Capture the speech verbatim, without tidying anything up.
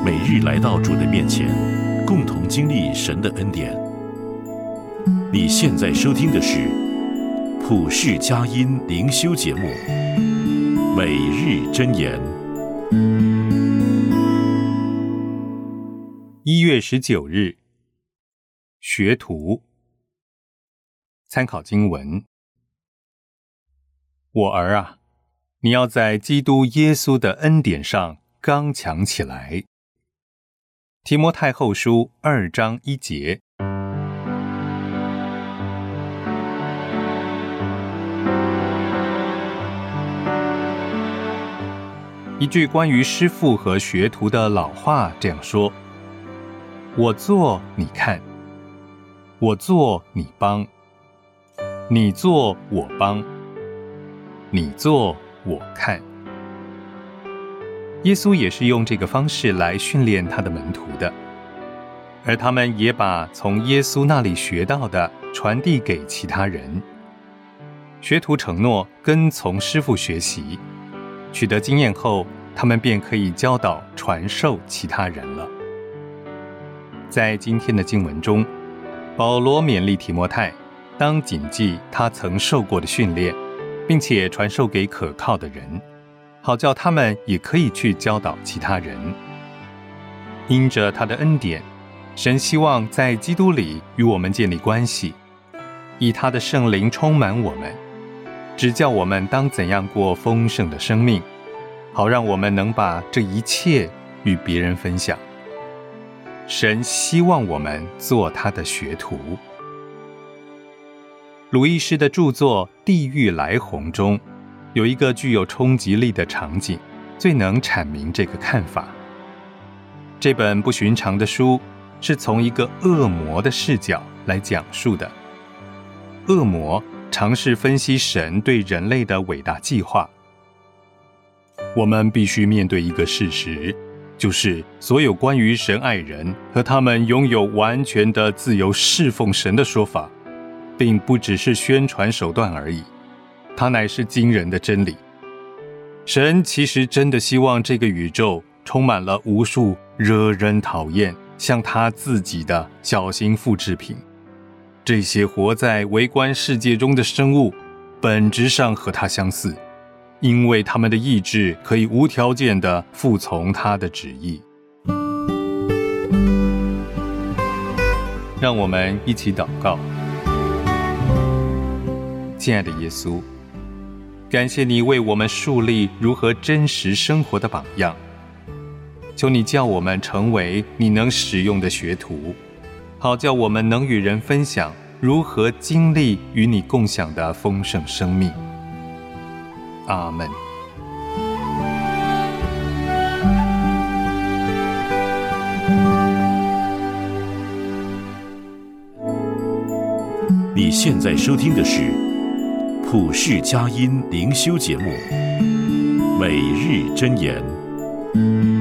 每日来到主的面前，共同经历神的恩典。你现在收听的是普世佳音灵修节目《每日箴言》。 一月十九日，学徒。参考经文：我儿啊，你要在基督耶稣的恩典上刚强起来。提摩太后书二章一节。一句关于师父和学徒的老话这样说：我做你看，我做你帮，你做我帮，你做我看。耶稣也是用这个方式来训练他的门徒的，而他们也把从耶稣那里学到的传递给其他人。学徒承诺跟从师父学习，取得经验后，他们便可以教导传授其他人了。在今天的经文中，保罗勉励提摩太当谨记他曾受过的训练，并且传授给可靠的人，好叫他们也可以去教导其他人。因着他的恩典，神希望在基督里与我们建立关系，以他的圣灵充满我们，指教我们当怎样过丰盛的生命，好让我们能把这一切与别人分享。神希望我们做他的学徒。鲁易斯的著作《地狱来鸿》中有一个具有冲击力的场景，最能阐明这个看法。这本不寻常的书是从一个恶魔的视角来讲述的。恶魔尝试分析神对人类的伟大计划。我们必须面对一个事实，就是所有关于神爱人和他们拥有完全的自由侍奉神的说法，并不只是宣传手段而已，它乃是惊人的真理。神其实真的希望这个宇宙充满了无数惹人讨厌像他自己的小型复制品。这些活在微观世界中的生物本质上和他相似，因为他们的意志可以无条件地服从他的旨意。让我们一起祷告。亲爱的耶稣，感谢你为我们树立如何真实生活的榜样，求你叫我们成为你能使用的学徒，好叫我们能与人分享如何经历与你共享的丰盛生命。阿们。 你现在收听的是普世佳音灵修节目《每日箴言》。